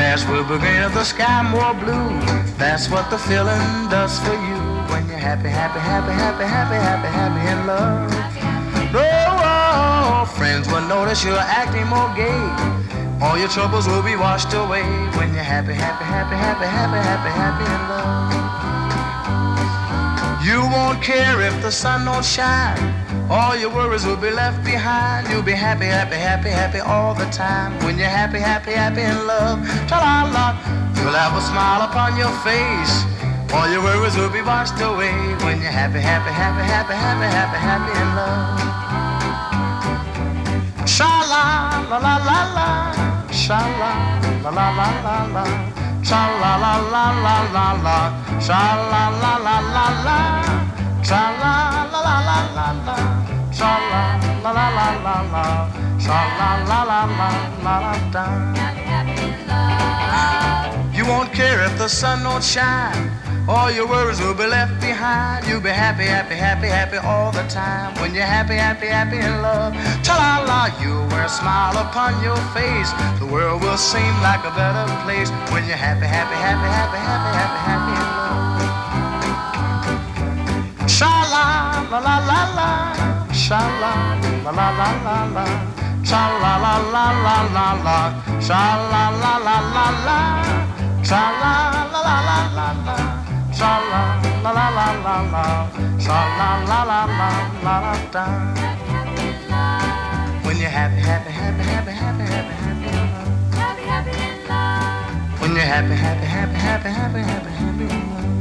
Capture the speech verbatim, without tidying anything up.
grass will be greener, the sky more blue. That's what the feeling does for you when you're happy, happy, happy, happy, happy, happy, happy in love. Oh, friends will notice you're acting more gay. All your troubles will be washed away when you're happy, happy, happy, happy, happy, happy, happy in love. You won't care if the sun don't shine. All your worries will be left behind. You'll be happy, happy, happy, happy all the time when you're happy, happy, happy in love. Tra-la-la, you'll have a smile upon your face. All your worries will be washed away when you're happy, happy, happy, happy, happy, happy, happy in love. Sha-la-la-la-la-la, sha-la-la-la-la-la, sha-la-la-la-la-la-la, sha-la-la-la-la-la, sha-la-la-la-la-la, sha-la-la-la-la-la, sha-la-la-la-la-la-la. You won't care if the sun don't shine. All your worries will be left behind. You'll be happy, happy, happy, happy all the time when you're happy, happy, happy in love. Ta-la-la, you'll wear a smile upon your face. The world will seem like a better place when you're happy, happy, happy, happy, happy, happy, happy in love. Sha-la-la-la-la-la, sha-la-la-la-la-la, sha-la-la-la-la-la-la, sha-la-la-la-la-la, sha-la-la-la-la-la, sha-la-la-la-la-la, sha-la-la-la-la-la-la. When you're happy, happy, happy, happy, happy, happy, happy in love. Happy, happy in love. When you're happy, happy, happy, happy, happy, happy, happy in love.